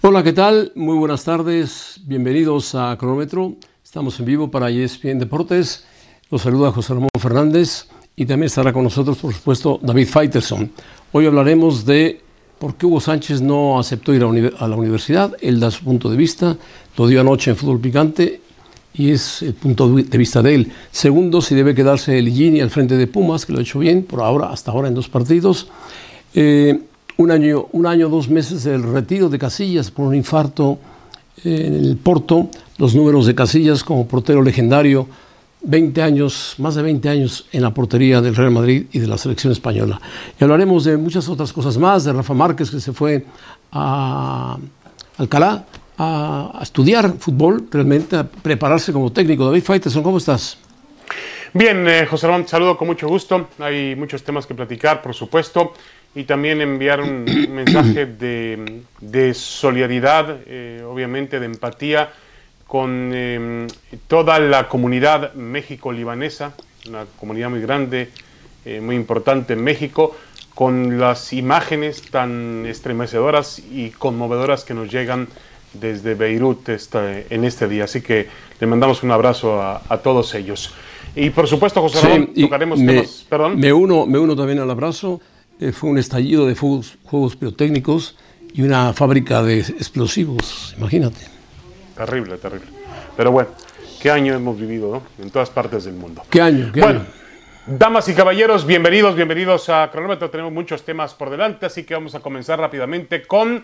Hola, ¿qué tal? Muy buenas tardes, bienvenidos a Cronómetro. Estamos en vivo para ESPN Deportes. Los saluda José Ramón Fernández y también estará con nosotros, por supuesto, David Faitelson. Hoy hablaremos de por qué Hugo Sánchez no aceptó ir a la universidad. Él da su punto de vista, lo dio anoche en Fútbol Picante y es el punto de vista de él. Segundo, si debe quedarse Ligini al frente de Pumas, que lo ha hecho bien por ahora, hasta ahora en 2 partidos. Un año, 2 meses del retiro de Casillas por un infarto en el Porto. Los números de Casillas como portero legendario, 20 años, más de 20 años en la portería del Real Madrid y de la selección española. Y hablaremos de muchas otras cosas más, de Rafa Márquez, que se fue a Alcalá a estudiar fútbol, realmente a prepararse como técnico. David Faitelson, ¿cómo estás? Bien, José Ramón, saludo con mucho gusto. Hay muchos temas que platicar, por supuesto, y también enviar un mensaje de solidaridad, obviamente de empatía, con toda la comunidad méxico-libanesa, una comunidad muy grande, muy importante en México, con las imágenes tan estremecedoras y conmovedoras que nos llegan desde Beirut en este día. Así que le mandamos un abrazo a todos ellos. Y por supuesto, José Ramón, tocaremos temas. Perdón. Me uno también al abrazo. Fue un estallido de juegos pirotécnicos y una fábrica de explosivos, imagínate. Terrible, terrible. Pero bueno, qué año hemos vivido, ¿no? En todas partes del mundo. ¿Qué año? Damas y caballeros, bienvenidos a Cronómetro. Tenemos muchos temas por delante, así que vamos a comenzar rápidamente con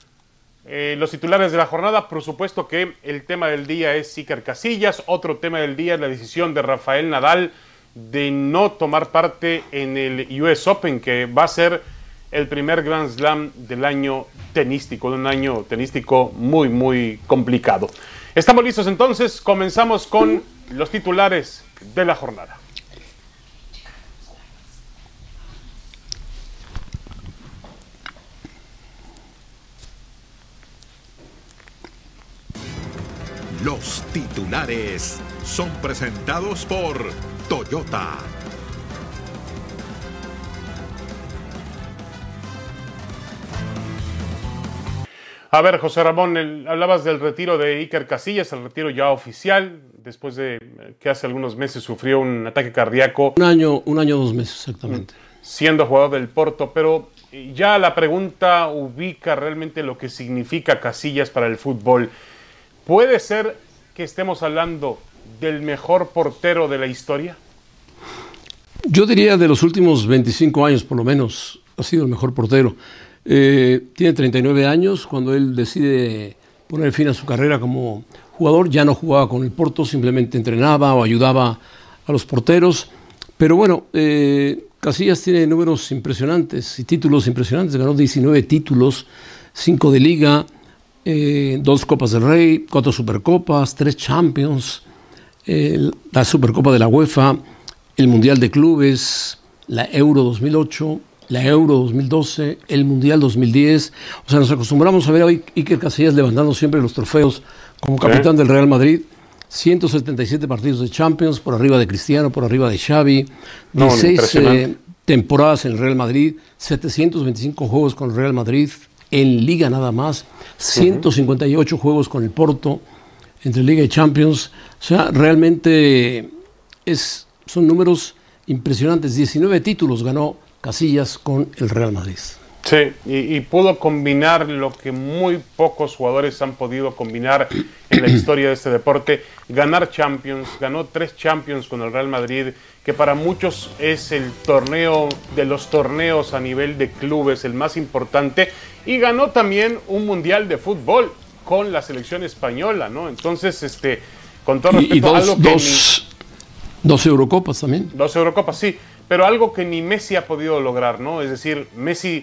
los titulares de la jornada. Por supuesto que el tema del día es Iker Casillas. Otro tema del día es la decisión de Rafael Nadal de no tomar parte en el US Open, que va a ser el primer Grand Slam del año tenístico, de un año tenístico muy, muy complicado. Estamos listos entonces, comenzamos con los titulares de la jornada. Los titulares son presentados por Toyota. A ver, José Ramón, hablabas del retiro de Iker Casillas, el retiro ya oficial, después de que hace algunos meses sufrió un ataque cardíaco. Un año, 2 meses exactamente. Siendo jugador del Porto, pero ya la pregunta ubica realmente lo que significa Casillas para el fútbol. ¿Puede ser que estemos hablando del mejor portero de la historia? Yo diría de los últimos 25 años, por lo menos, ha sido el mejor portero. Tiene 39 años. Cuando él decide poner fin a su carrera como jugador, ya no jugaba con el Porto, simplemente entrenaba o ayudaba a los porteros. Pero bueno, Casillas tiene números impresionantes y títulos impresionantes. Ganó 19 títulos, 5 de Liga, 2 Copas del Rey, 4 Supercopas, 3 Champions, la Supercopa de la UEFA, el Mundial de Clubes, la Euro 2008, la Euro 2012, el Mundial 2010. O sea, nos acostumbramos a ver a Iker Casillas levantando siempre los trofeos como capitán del Real Madrid. 177 partidos de Champions, por arriba de Cristiano, por arriba de Xavi. 16 temporadas en el Real Madrid, 725 juegos con el Real Madrid, en Liga nada más, 158 juegos con el Porto, entre Liga y Champions. O sea, realmente son números impresionantes. 19 títulos ganó Casillas con el Real Madrid. Sí, y pudo combinar lo que muy pocos jugadores han podido combinar en la historia de este deporte. Ganar Champions, ganó 3 Champions con el Real Madrid, que para muchos es el torneo de los torneos a nivel de clubes, el más importante, y ganó también un Mundial de Fútbol con la selección española, ¿no? Entonces, con todo respeto, dos Eurocopas también. 2 Eurocopas, sí, pero algo que ni Messi ha podido lograr, ¿no? Es decir, Messi...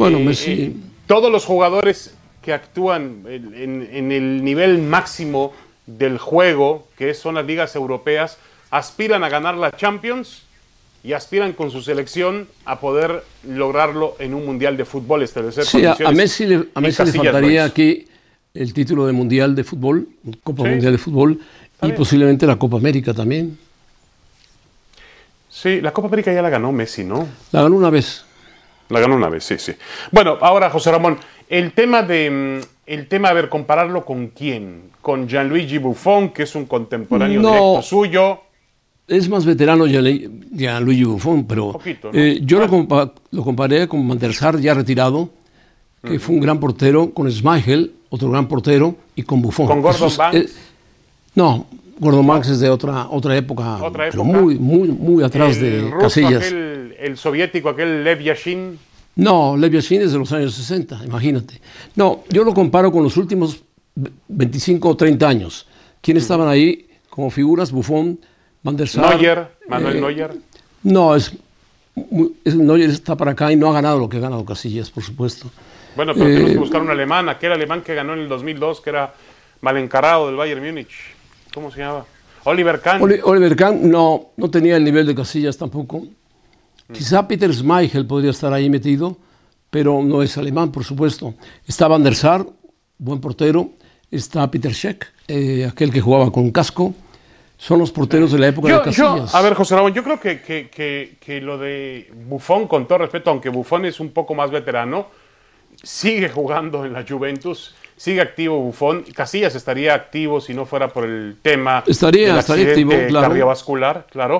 todos los jugadores que actúan en el nivel máximo del juego, que son las ligas europeas, aspiran a ganar la Champions y aspiran con su selección a poder lograrlo en un Mundial de Fútbol, establecer condiciones. A Messi le faltaría aquí el título de Mundial de Fútbol, Copa Mundial de Fútbol, y posiblemente la Copa América también. Sí, la Copa América ya la ganó Messi, ¿no? La ganó una vez. La ganó una vez, sí, sí. Bueno, ahora, José Ramón, el tema, a ver, compararlo con quién. Con Gianluigi Buffon, que es un contemporáneo directo suyo. Es más veterano Gianluigi Buffon, pero Poquito, ¿no? yo lo comparé con Van der Sar, ya retirado, que fue un gran portero, con Schmeichel, otro gran portero, y con Buffon. ¿Con Gordon Banks? No, Gordon Banks es de otra época, pero muy atrás de ruso, Casillas. El soviético, aquel Lev Yashin. No, Lev Yashin es de los años 60, imagínate. No, yo lo comparo con los últimos 25 o 30 años. ¿Quiénes estaban ahí como figuras? Buffon, Van der Sar. Neuer, Manuel Neuer. No, Neuer está para acá y no ha ganado lo que ha ganado Casillas, por supuesto. Bueno, pero tenemos que buscar un alemán, aquel alemán que ganó en el 2002, que era mal encarado del Bayern Múnich. ¿Cómo se llamaba? Oliver Kahn. Oliver Kahn no tenía el nivel de Casillas tampoco. Quizá Peter Schmeichel podría estar ahí metido, pero no es alemán, por supuesto. Está Van der Sar, buen portero. Está Peter Cech, aquel que jugaba con casco. Son los porteros de la época de Casillas. A ver, José Ramón, yo creo que lo de Buffon, con todo respeto, aunque Buffon es un poco más veterano, sigue jugando en la Juventus, sigue activo Buffon. Casillas estaría activo si no fuera por el tema estaría activo, claro, cardiovascular, claro.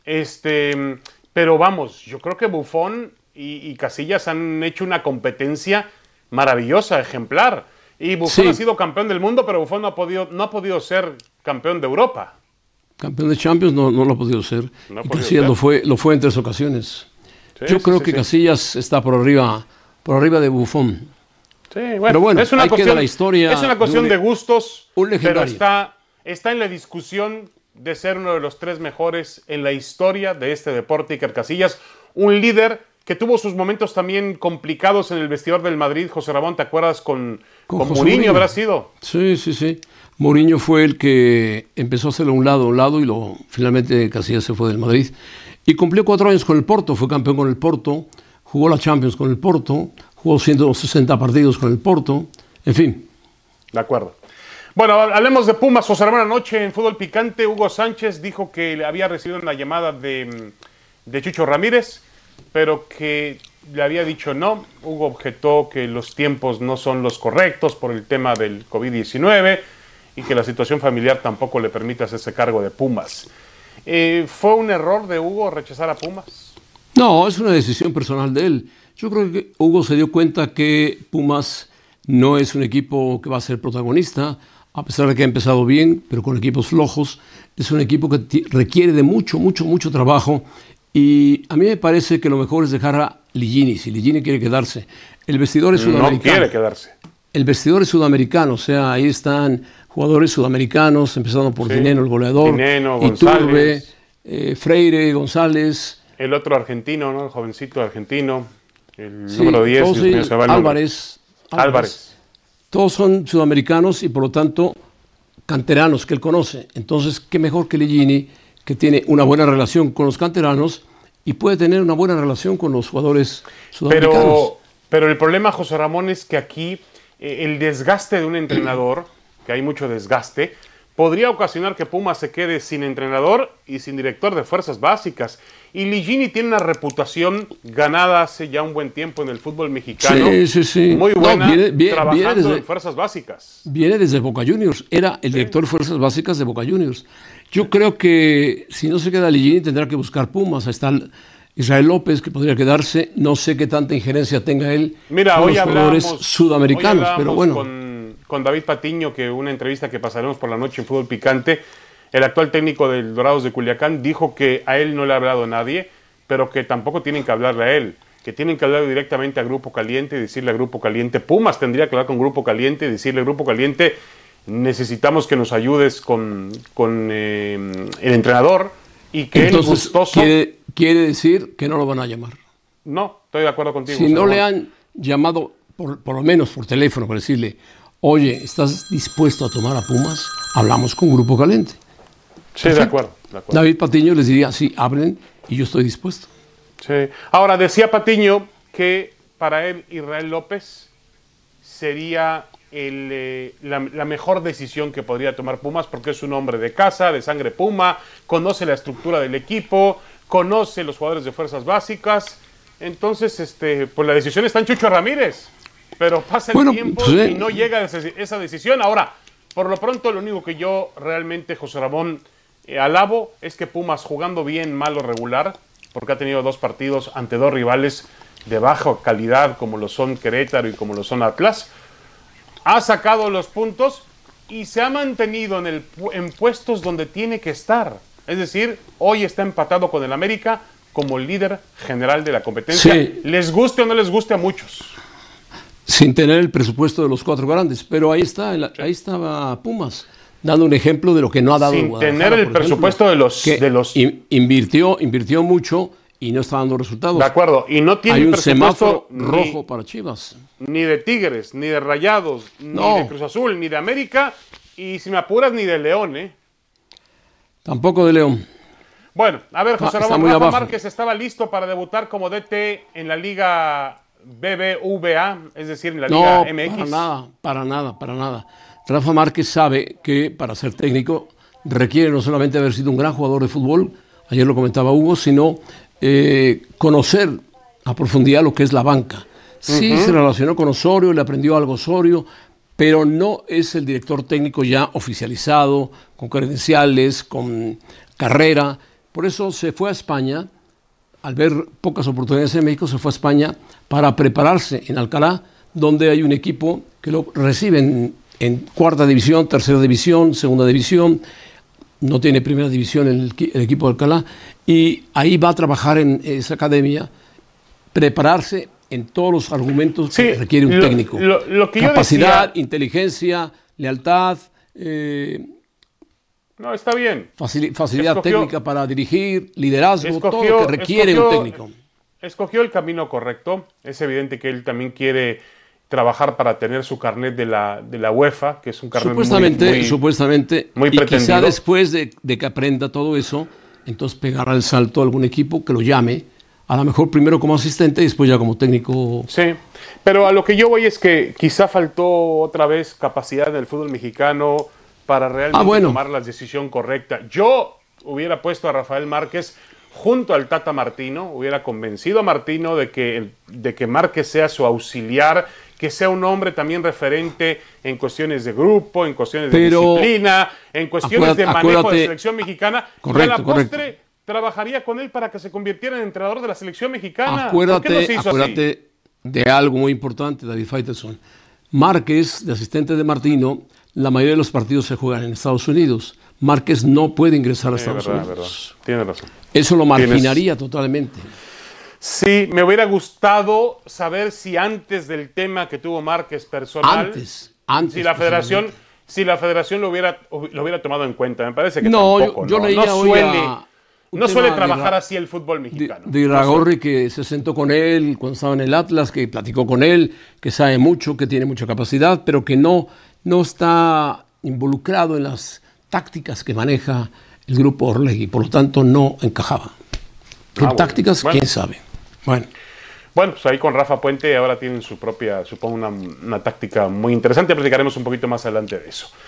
Pero vamos, yo creo que Buffon y Casillas han hecho una competencia maravillosa, ejemplar. Y Buffon ha sido campeón del mundo, pero Buffon no ha podido ser campeón de Europa. Campeón de Champions no lo ha podido ser. Y Casillas lo fue en 3 ocasiones. Yo creo que Casillas está por arriba de Buffon. Sí, bueno, pero bueno, es una cuestión, la historia es una cuestión de gustos, pero está en la discusión de ser uno de los 3 mejores en la historia de este deporte. Iker Casillas, un líder que tuvo sus momentos también complicados en el vestidor del Madrid. José Ramón, ¿te acuerdas con Mourinho habrá sido? Sí. Mourinho fue el que empezó a hacerlo a un lado y finalmente Casillas se fue del Madrid. Y cumplió 4 años con el Porto, fue campeón con el Porto, jugó la Champions con el Porto, jugó 160 partidos con el Porto, en fin. De acuerdo. Bueno, hablemos de Pumas. José Ramón, anoche en Fútbol Picante, Hugo Sánchez dijo que había recibido una llamada de Chucho Ramírez, pero que le había dicho no. Hugo objetó que los tiempos no son los correctos por el tema del COVID-19 y que la situación familiar tampoco le permite hacerse cargo de Pumas. ¿Fue un error de Hugo rechazar a Pumas? No, es una decisión personal de él. Yo creo que Hugo se dio cuenta que Pumas no es un equipo que va a ser protagonista, a pesar de que ha empezado bien, pero con equipos flojos. Es un equipo que requiere de mucho trabajo. Y a mí me parece que lo mejor es dejar a Ligini, si Ligini quiere quedarse. El vestidor es sudamericano. No quiere quedarse. El vestidor es sudamericano, o sea, ahí están jugadores sudamericanos, empezando por Dineno, el goleador, Iturbe, Freire, González. El otro argentino, ¿no? El jovencito argentino, el número 10. Álvarez. Todos son sudamericanos y por lo tanto canteranos que él conoce. Entonces, qué mejor que Ligini, que tiene una buena relación con los canteranos y puede tener una buena relación con los jugadores sudamericanos. Pero el problema, José Ramón, es que aquí el desgaste de un entrenador, que hay mucho desgaste, podría ocasionar que Pumas se quede sin entrenador y sin director de fuerzas básicas. Y Ligini tiene una reputación ganada hace ya un buen tiempo en el fútbol mexicano. Sí. Muy buena, trabajando en fuerzas básicas. Viene desde Boca Juniors, era el director de fuerzas básicas de Boca Juniors. Yo creo que si no se queda Ligini tendrá que buscar Pumas. Ahí está Israel López, que podría quedarse. No sé qué tanta injerencia tenga él con los jugadores sudamericanos, pero bueno. Con David Patiño, que una entrevista que pasaremos por la noche en Fútbol Picante, el actual técnico del Dorados de Culiacán, dijo que a él no le ha hablado nadie, pero que tampoco tienen que hablarle a él, que tienen que hablar directamente a Grupo Caliente y decirle a Grupo Caliente, Pumas tendría que hablar con Grupo Caliente y decirle, Grupo Caliente, necesitamos que nos ayudes con el entrenador, y que entonces, él gustoso... Quiere decir que no lo van a llamar. No, estoy de acuerdo contigo. Si no le han llamado, por lo menos por teléfono, para decirle, oye, ¿estás dispuesto a tomar a Pumas? Hablamos con Grupo Caliente. Sí, de acuerdo. David Patiño les diría, sí, hablen y yo estoy dispuesto. Sí. Ahora, decía Patiño que para él Israel López sería la mejor decisión que podría tomar Pumas, porque es un hombre de casa, de sangre Puma, conoce la estructura del equipo, conoce los jugadores de fuerzas básicas entonces pues la decisión está en Chucho Ramírez, pero pasa el tiempo y no llega esa decisión. Ahora, por lo pronto, lo único que yo realmente, José Ramón, alabo es que Pumas, jugando bien, mal o regular, porque ha tenido 2 partidos ante 2 rivales de baja calidad, como lo son Querétaro y como lo son Atlas, ha sacado los puntos y se ha mantenido en puestos donde tiene que estar. Es decir, hoy está empatado con el América como líder general de la competencia, sí. Les guste o no les guste a muchos. Sin tener el presupuesto de los 4 grandes, pero ahí estaba Pumas, dando un ejemplo de lo que no ha dado sin tener el presupuesto de los invirtió mucho y no está dando resultados. De acuerdo, y no tiene hay un presupuesto semáforo rojo para Chivas. Ni de Tigres, ni de Rayados, ni de Cruz Azul, ni de América, y si me apuras, ni de León, ¿eh? Tampoco de León. Bueno, a ver, José Ramón, Rafa Márquez estaba listo para debutar como DT en la Liga BBVA, es decir, en la Liga MX. Para nada. Rafa Márquez sabe que para ser técnico requiere no solamente haber sido un gran jugador de fútbol, ayer lo comentaba Hugo, sino conocer a profundidad lo que es la banca. Sí, se relacionó con Osorio, le aprendió algo Osorio, pero no es el director técnico ya oficializado, con credenciales, con carrera. Por eso se fue a España, al ver pocas oportunidades en México, se fue a España para prepararse en Alcalá, donde hay un equipo que lo recibe en 4ª división, 3ª división, 2ª división, no tiene 1ª división el equipo de Alcalá, y ahí va a trabajar en esa academia, prepararse en todos los argumentos que requiere un técnico. Lo que capacidad, inteligencia, lealtad, no, está bien. Facilidad técnica para dirigir, liderazgo, todo lo que requiere un técnico. Escogió el camino correcto. Es evidente que él también quiere trabajar para tener su carnet de la UEFA, que es un carnet supuestamente, muy pretendido. Quizá después de que aprenda todo eso, entonces pegará el salto a algún equipo que lo llame, a lo mejor primero como asistente y después ya como técnico. Sí, pero a lo que yo voy es que quizá faltó otra vez capacidad en el fútbol mexicano para realmente tomar la decisión correcta. Yo hubiera puesto a Rafael Márquez junto al Tata Martino, hubiera convencido a Martino de que Márquez sea su auxiliar, que sea un hombre también referente en cuestiones de grupo, en cuestiones de disciplina, en cuestiones de manejo de la selección mexicana. Correcto, y a la postre trabajaría con él para que se convirtiera en entrenador de la selección mexicana. Acuérdate de algo muy importante, David Faitelson. Márquez, de asistente de Martino, la mayoría de los partidos se juegan en Estados Unidos. Márquez no puede ingresar a Estados Unidos. Tienes razón. Eso lo marginaría totalmente. Sí, me hubiera gustado saber si antes del tema que tuvo Márquez personal, si la federación lo hubiera tomado en cuenta. Me parece que tampoco. Yo leía no suele trabajar así el fútbol mexicano. De Iragorri, que se sentó con él cuando estaba en el Atlas, que platicó con él, que sabe mucho, que tiene mucha capacidad, pero que no está involucrado en las tácticas que maneja el grupo Orlegui, por lo tanto no encajaba. En tácticas, quién sabe. Bueno, pues ahí con Rafa Puente ahora tienen su propia, supongo, una táctica muy interesante. Platicaremos un poquito más adelante de eso.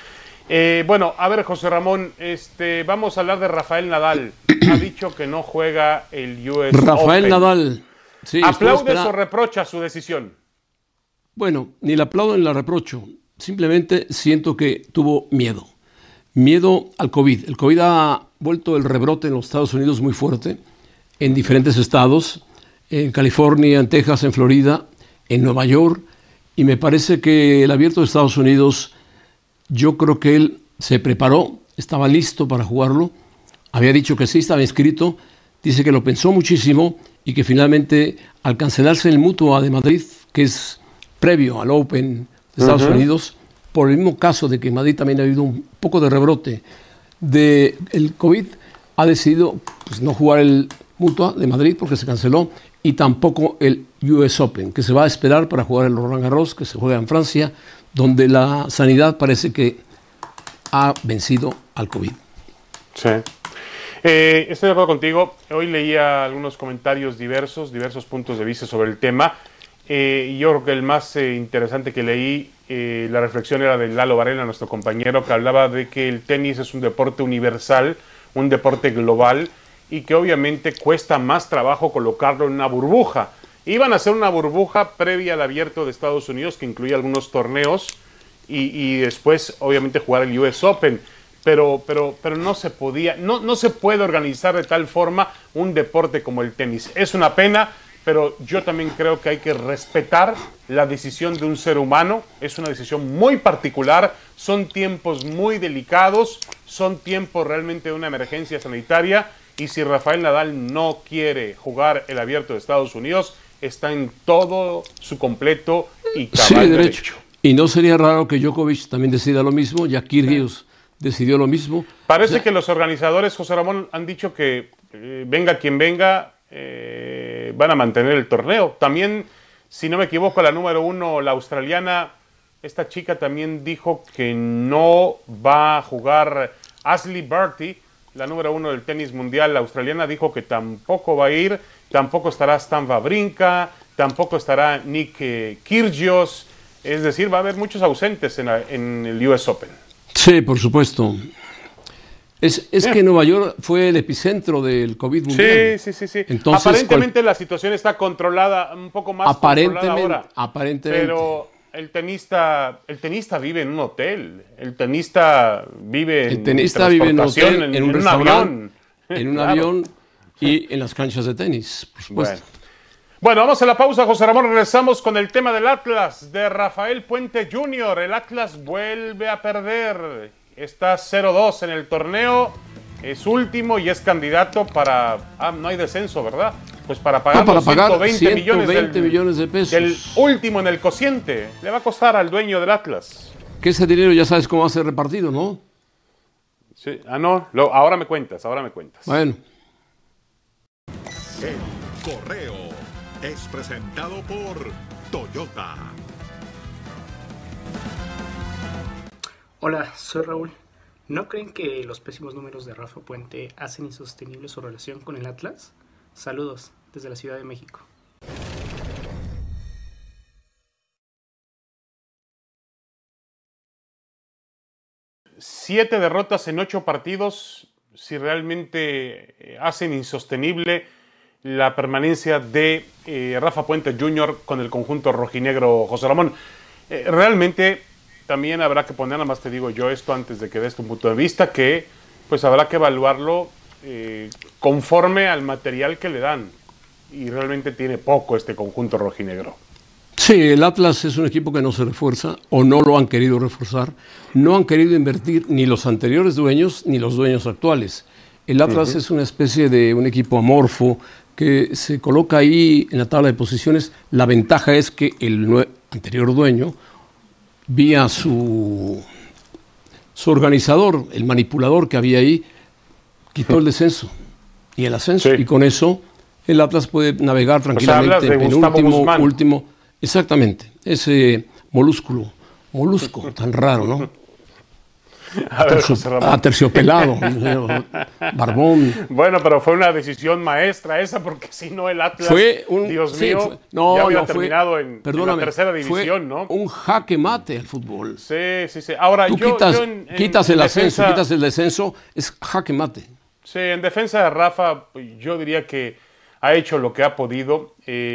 A ver, José Ramón, vamos a hablar de Rafael Nadal. Ha dicho que no juega el US Rafael Open. Nadal. Sí, ¿Aplaudes o reprocha su decisión? Bueno, ni la aplaudo ni la reprocho. Simplemente siento que tuvo miedo. Miedo al COVID. El COVID ha vuelto el rebrote en los Estados Unidos muy fuerte, en diferentes estados, en California, en Texas, en Florida, en Nueva York, y me parece que el Abierto de Estados Unidos, yo creo que él se preparó, estaba listo para jugarlo, había dicho que sí, estaba inscrito, dice que lo pensó muchísimo y que finalmente al cancelarse el Mutua de Madrid, que es previo al Open de Estados Unidos, por el mismo caso de que en Madrid también ha habido un poco de rebrote del COVID, ha decidido no jugar el Mutua de Madrid porque se canceló, y tampoco el US Open, que se va a esperar para jugar el Roland Garros, que se juega en Francia, donde la sanidad parece que ha vencido al COVID. Sí. Estoy de acuerdo contigo. Hoy leía algunos comentarios diversos puntos de vista sobre el tema. Y yo creo que el más interesante que leí, la reflexión era de Lalo Varela, nuestro compañero, que hablaba de que el tenis es un deporte universal, un deporte global, y que obviamente cuesta más trabajo colocarlo en una burbuja. Iban a hacer una burbuja previa al Abierto de Estados Unidos que incluía algunos torneos y después obviamente jugar el US Open. Pero no se podía, no se puede organizar de tal forma un deporte como el tenis. Es una pena, pero yo también creo que hay que respetar la decisión de un ser humano. Es una decisión muy particular, son tiempos muy delicados, son tiempos realmente de una emergencia sanitaria, y si Rafael Nadal no quiere jugar el Abierto de Estados Unidos, está en todo su completo y cabal derecho. Y no sería raro que Djokovic también decida lo mismo, ya Kyrgios decidió lo mismo. Parece que los organizadores, José Ramón, han dicho que venga quien venga, van a mantener el torneo. También, si no me equivoco, la número 1, la australiana, esta chica también dijo que no va a jugar. Ashley Barty, la número 1 del tenis mundial, la australiana, dijo que tampoco va a ir, tampoco estará Stan Wawrinka, tampoco estará Nick Kyrgios, es decir, va a haber muchos ausentes en el US Open. Sí, por supuesto. Es que Nueva York fue el epicentro del COVID mundial. Sí. Entonces, aparentemente la situación está controlada, un poco más controlada ahora. Aparentemente. Pero el tenista vive en un hotel. El tenista vive en un hotel, en un restaurante, en un Claro. avión y en las canchas de tenis, por supuesto. Bueno, vamos a la pausa, José Ramón. Regresamos con el tema del Atlas de Rafael Puente Jr. El Atlas vuelve a perder. Está 0-2 en el torneo. Es último y es candidato para... no hay descenso, ¿verdad? Pues para pagar, para los pagar 120 millones de pesos. Del último en el cociente. Le va a costar al dueño del Atlas. Que ese dinero ya sabes cómo va a ser repartido, ¿no? Sí. No. Ahora me cuentas. Bueno. El Correo es presentado por Toyota. Hola, soy Raúl. ¿No creen que los pésimos números de Rafa Puente hacen insostenible su relación con el Atlas? Saludos desde la Ciudad de México. Siete derrotas en 8 partidos, si realmente hacen insostenible la permanencia de Rafa Puente Jr. con el conjunto rojinegro, José Ramón. Realmente también habrá que poner, nada más te digo yo esto antes de que des tu punto de vista, que pues habrá que evaluarlo conforme al material que le dan. Y realmente tiene poco este conjunto rojinegro. Sí, el Atlas es un equipo que no se refuerza o no lo han querido reforzar. No han querido invertir ni los anteriores dueños ni los dueños actuales. El Atlas es una especie de un equipo amorfo que se coloca ahí en la tabla de posiciones. La ventaja es que el anterior dueño, vía su organizador, el manipulador que había ahí, quitó el descenso y el ascenso. Sí. Y con eso el Atlas puede navegar tranquilamente en último. Exactamente, ese molusco tan raro, ¿no? Aterciopelado, barbón. Bueno, pero fue una decisión maestra esa, porque si no el Atlas, Dios mío, ya hubiera terminado en la tercera división, ¿no? Un jaque mate al fútbol. Sí. Ahora, tú quitas el ascenso, quitas el descenso, es jaque mate. Sí, en defensa de Rafa, yo diría que ha hecho lo que ha podido.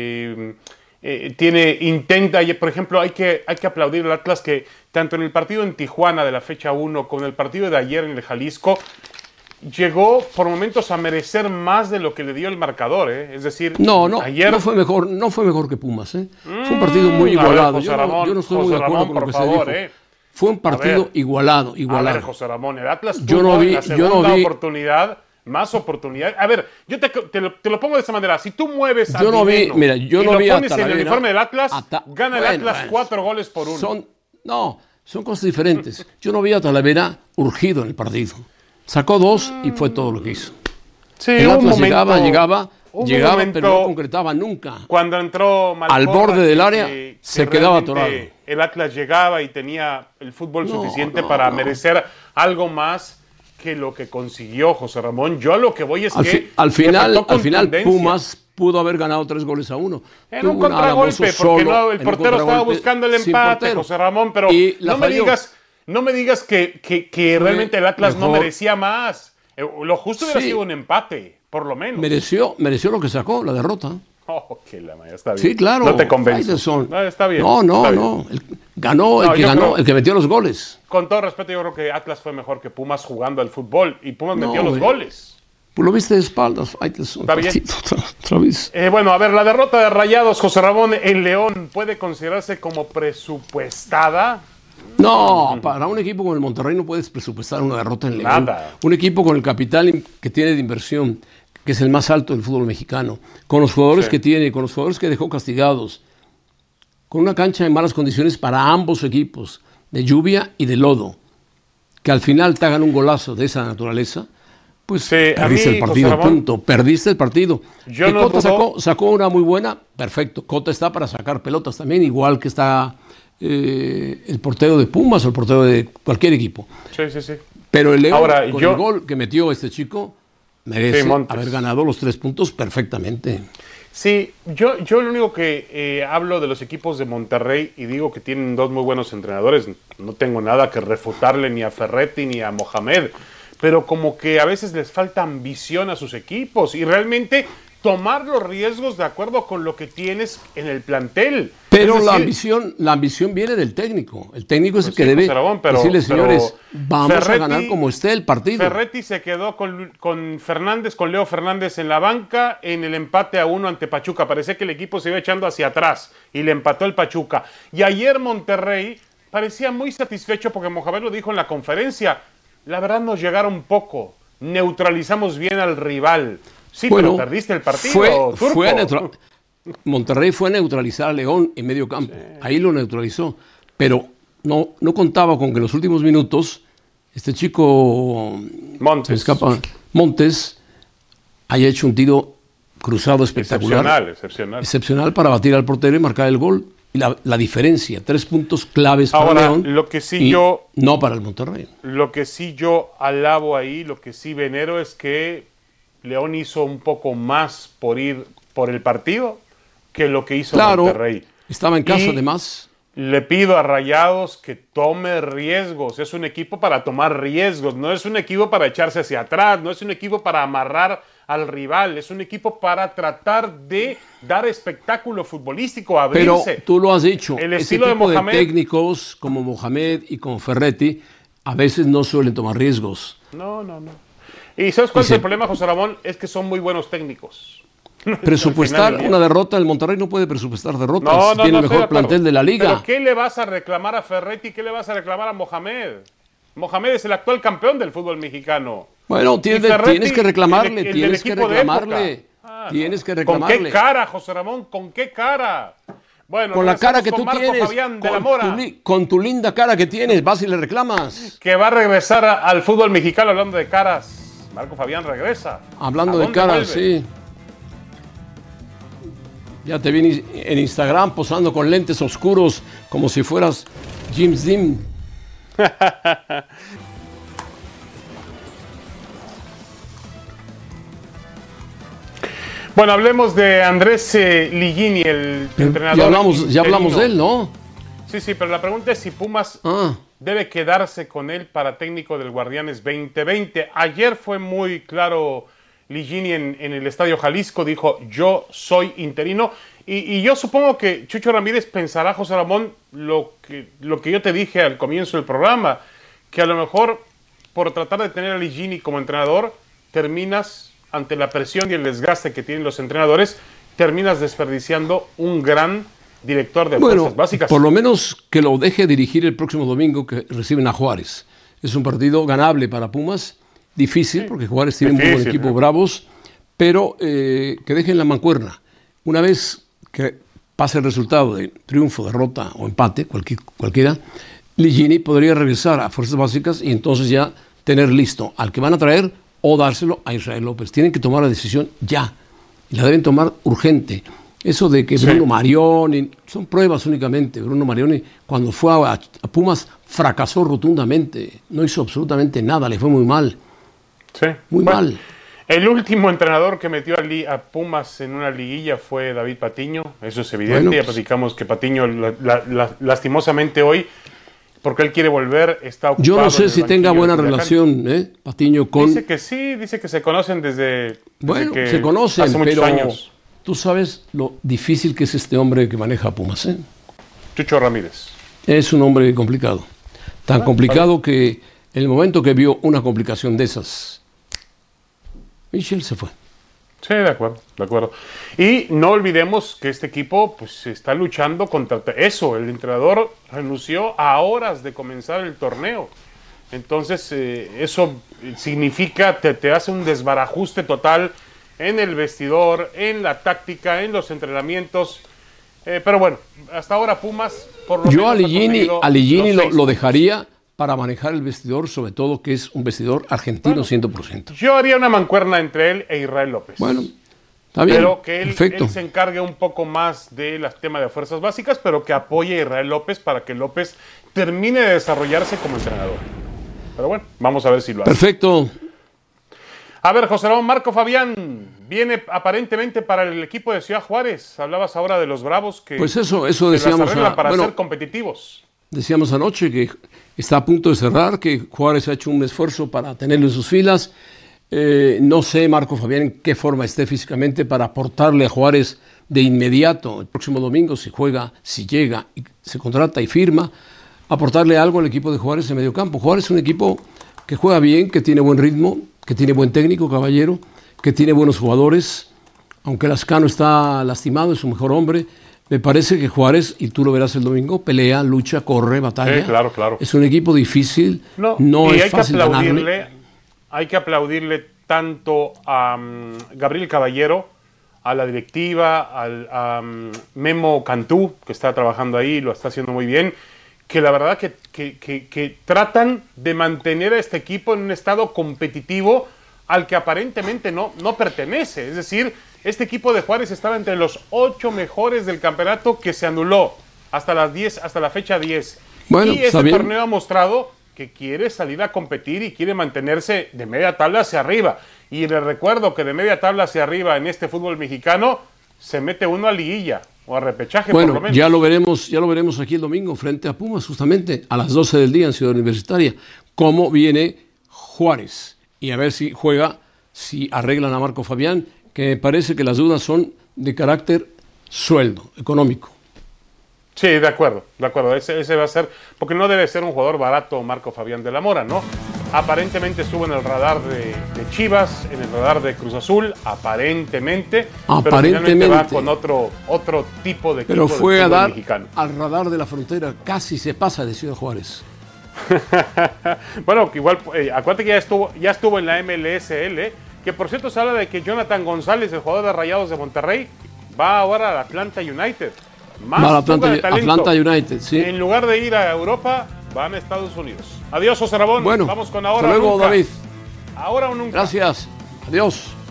Intenta, por ejemplo, hay que aplaudir al Atlas que tanto en el partido en Tijuana de la fecha 1 como en el partido de ayer en el Jalisco llegó por momentos a merecer más de lo que le dio el marcador, Es decir, ayer no fue mejor que Pumas, Fue un partido muy igualado. Yo no estoy muy de acuerdo con lo que se dijo. Fue un partido igualado. A ver, José Ramón, el Atlas tuvo la segunda oportunidad. Más oportunidad. A ver, yo te lo pongo de esta manera. Si tú mueves a Dineno y lo pones en el uniforme del Atlas, gana el Atlas 4-1. Son cosas diferentes. Yo no vi a Talavera urgido en el partido. Sacó 2 y fue todo lo que hizo. Sí, el Atlas llegaba, pero no concretaba nunca. Cuando entró Malcorra, al borde del área, se quedaba atorado. El Atlas llegaba y tenía el fútbol suficiente para merecer algo más que lo que consiguió José Ramón. Yo a lo que voy es que al final Pumas pudo haber ganado 3-1. En un contragolpe, porque el portero estaba buscando el empate, José Ramón, pero no me digas que realmente el Atlas no merecía más. Lo justo hubiera sido un empate, por lo menos. Mereció lo que sacó, la derrota. Oh, que la maya, está bien. Sí, claro. No te convence. Faitelson. No, está bien. No, está bien. no. Ganó el que ganó, creo, el que metió los goles. Con todo respeto, yo creo que Atlas fue mejor que Pumas jugando al fútbol y Pumas No, metió los güey. goles. Pues lo viste de espaldas, Faitelson. Está bien. Otra vez. Bueno, a ver, la derrota de Rayados, José Ramón, en León, ¿puede considerarse como presupuestada? No, para un equipo como el Monterrey no puedes presupuestar una derrota en León. Nada. Un equipo con el capital que tiene de inversión, que es el más alto del fútbol mexicano, con los jugadores Sí. que tiene, con los jugadores que dejó castigados, con una cancha en malas condiciones para ambos equipos, de lluvia y de lodo, que al final te hagan un golazo de esa naturaleza, pues Sí, a perdiste mí, el partido, José Ramón, punto. Perdiste el partido. yo Que no Cota dudo- sacó una muy buena, perfecto. Cota está para sacar pelotas también, igual que está el portero de Pumas o el portero de cualquier equipo. Sí, sí, sí. Pero el León, Ahora, con yo- el gol que metió este chico, merece Sí, Montes. haber ganado los 3 puntos perfectamente. Sí, yo lo único que hablo de los equipos de Monterrey y digo que tienen dos muy buenos entrenadores, no tengo nada que refutarle ni a Ferretti ni a Mohamed, pero como que a veces les falta ambición a sus equipos y realmente tomar los riesgos de acuerdo con lo que tienes en el plantel. Pero Es la ambición viene del técnico. El técnico es el que sí, debe José Ramón, pero- decirle, pero señores, vamos a Ferretti- ganar como esté el partido. Ferretti se quedó con Fernández, con Leo Fernández en la banca en el empate a 1 ante Pachuca. Parecía que el equipo se iba echando hacia atrás y le empató el Pachuca. Y ayer Monterrey parecía muy satisfecho porque Mohamed lo dijo en la conferencia. La verdad nos llegaron poco. Neutralizamos bien al rival. Sí, Bueno, pero perdiste el partido, Turco. Monterrey fue a neutralizar a León en medio campo. Ahí lo neutralizó. Pero no contaba con que en los últimos minutos este chico Montes. se escapa, Montes, haya hecho un tiro cruzado espectacular. Excepcional para batir al portero y marcar el gol. Y la diferencia, 3 puntos claves para Ahora, León. lo que sí y yo- no para el Monterrey. Lo que sí yo alabo ahí, lo que sí venero es que León hizo un poco más por ir por el partido que lo que hizo Claro, Monterrey. estaba en casa Y además. Le pido a Rayados que tome riesgos. Es un equipo para tomar riesgos, no es un equipo para echarse hacia atrás, no es un equipo para amarrar al rival, es un equipo para tratar de dar espectáculo futbolístico, Pero abrirse. tú lo has dicho, El ese estilo de tipo de Mohamed- técnicos como Mohamed y como Ferretti a veces no suelen tomar riesgos. No. ¿Y sabes cuál es Dice- el problema, José Ramón? Es que son muy buenos técnicos. Presupuestar Al final del día. una derrota, el Monterrey no puede presupuestar derrotas. No, Tiene el estoy mejor de acuerdo. plantel de la liga. ¿Pero qué le vas a reclamar a Ferretti? ¿Qué le vas a reclamar a Mohamed? Mohamed es el actual campeón del fútbol mexicano. Bueno, Y tienes Ferretti, que reclamarle, el del tienes que equipo de reclamarle. época. Tienes que ¿Con reclamarle. qué cara, José Ramón? ¿Con qué cara? Bueno, Con la cara que regresamos tú con Marco tienes, Fabián de la Mora, con tu linda cara que tienes, vas y le reclamas. que va a regresar al fútbol mexicano hablando de caras. Marco Fabián regresa. Hablando ¿A de dónde caras, vuelve? sí. Ya te vi en Instagram posando con lentes oscuros como si fueras James Dean. Bueno, hablemos de Andrés Ligini, el entrenador. Ya hablamos interino. de él, ¿no? Sí, pero la pregunta es si Pumas Ah, debe quedarse con él para técnico del Guardianes 2020. Ayer fue muy claro Ligini en el Estadio Jalisco, dijo, yo soy interino. Y yo supongo que Chucho Ramírez pensará, José Ramón, lo que yo te dije al comienzo del programa, que a lo mejor por tratar de tener a Ligini como entrenador, terminas, ante la presión y el desgaste que tienen los entrenadores, terminas desperdiciando un gran director de bueno, fuerzas básicas. por lo menos que lo deje dirigir el próximo domingo que reciben a Juárez. Es un partido ganable para Pumas, difícil porque Juárez tiene un muy buen Difícil, equipo, bravos, pero que dejen la mancuerna. Una vez que pase el resultado de triunfo, derrota o empate, cualquiera, Ligini podría regresar a fuerzas básicas y entonces ya tener listo al que van a traer o dárselo a Israel López. Tienen que tomar la decisión ya y la deben tomar urgente. Eso de que Bruno Marioni, son pruebas únicamente. Bruno Marioni, cuando fue a Pumas, fracasó rotundamente. No hizo absolutamente nada, le fue muy mal. Sí. Muy mal. El último entrenador que metió a Pumas en una liguilla fue David Patiño. Eso es evidente. Bueno, ya pues, platicamos que Patiño, lastimosamente hoy, porque él quiere volver, está ocupado. yo no sé en el si tenga banquillo buena de Culiacán. relación, Patiño con... Dice que sí, dice que se conocen desde Bueno, que se conocen, hace muchos pero años. Tú sabes lo difícil que es este hombre que maneja a Pumas, ¿eh? Chucho Ramírez. Es un hombre complicado. Tan complicado que en el momento que vio una complicación de esas, Michel se fue. Sí, de acuerdo, de acuerdo. Y no olvidemos que este equipo pues está luchando contra eso. El entrenador renunció a horas de comenzar el torneo. Entonces, eso significa, te hace un desbarajuste total en el vestidor, en la táctica, en los entrenamientos. Pero bueno, hasta ahora Pumas, por lo Yo menos a Ligini lo dejaría para manejar el vestidor, sobre todo que es un vestidor argentino 100%. Yo haría una mancuerna entre él e Israel López. Bueno, está bien, pero que él perfecto. se encargue un poco más del tema de fuerzas básicas, pero que apoye a Israel López para que López termine de desarrollarse como entrenador. Pero bueno, vamos a ver si lo hace. Perfecto. A ver, José Ramón, Marco Fabián viene aparentemente para el equipo de Ciudad Juárez. Hablabas ahora de los Bravos que Pues eso se decíamos las arreglan para bueno, ser competitivos. Decíamos anoche que está a punto de cerrar, que Juárez ha hecho un esfuerzo para tenerlo en sus filas. No sé, Marco Fabián, en qué forma esté físicamente para aportarle a Juárez de inmediato, el próximo domingo, si juega, si llega, y se contrata y firma, aportarle algo al equipo de Juárez en medio campo. Juárez es un equipo que juega bien, que tiene buen ritmo, que tiene buen técnico, Caballero, que tiene buenos jugadores. Aunque Lascano está lastimado, es su mejor hombre. Me parece que Juárez, y tú lo verás el domingo, pelea, lucha, corre, batalla. Sí, claro, claro. Es un equipo difícil, no y es fácil ganarle. Hay que aplaudirle tanto a Gabriel Caballero, a la directiva, a Memo Cantú, que está trabajando ahí, lo está haciendo muy bien, que la verdad que tratan de mantener a este equipo en un estado competitivo al que aparentemente no pertenece. Es decir, este equipo de Juárez estaba entre los 8 mejores del campeonato que se anuló hasta la fecha 10. Bueno, y este torneo ha mostrado que quiere salir a competir y quiere mantenerse de media tabla hacia arriba. Y les recuerdo que de media tabla hacia arriba en este fútbol mexicano se mete uno a liguilla o a repechaje, bueno, por lo menos. ya lo veremos aquí el domingo frente a Pumas, justamente a las 12 del día en Ciudad Universitaria, cómo viene Juárez. Y a ver si juega, si arreglan a Marco Fabián, que me parece que las dudas son de carácter sueldo, económico. Sí, de acuerdo. Ese va a ser, porque no debe ser un jugador barato Marco Fabián de la Mora, ¿no? Aparentemente estuvo en el radar de Chivas, en el radar de Cruz Azul, aparentemente. Pero finalmente va con otro tipo de equipo. Pero fue a dar mexicano. Al radar de la frontera, casi se pasa de Ciudad Juárez. Bueno, que igual, acuérdate que ya estuvo en la MLSL, que por cierto se habla de que Jonathan González, el jugador de Rayados de Monterrey, va ahora al Atlanta United. Atlanta United, sí. En lugar de ir a Europa, van a Estados Unidos. Adiós, José Ramón. Bueno, vamos con ahora. hasta luego, nunca. David. Ahora o nunca. Gracias. Adiós.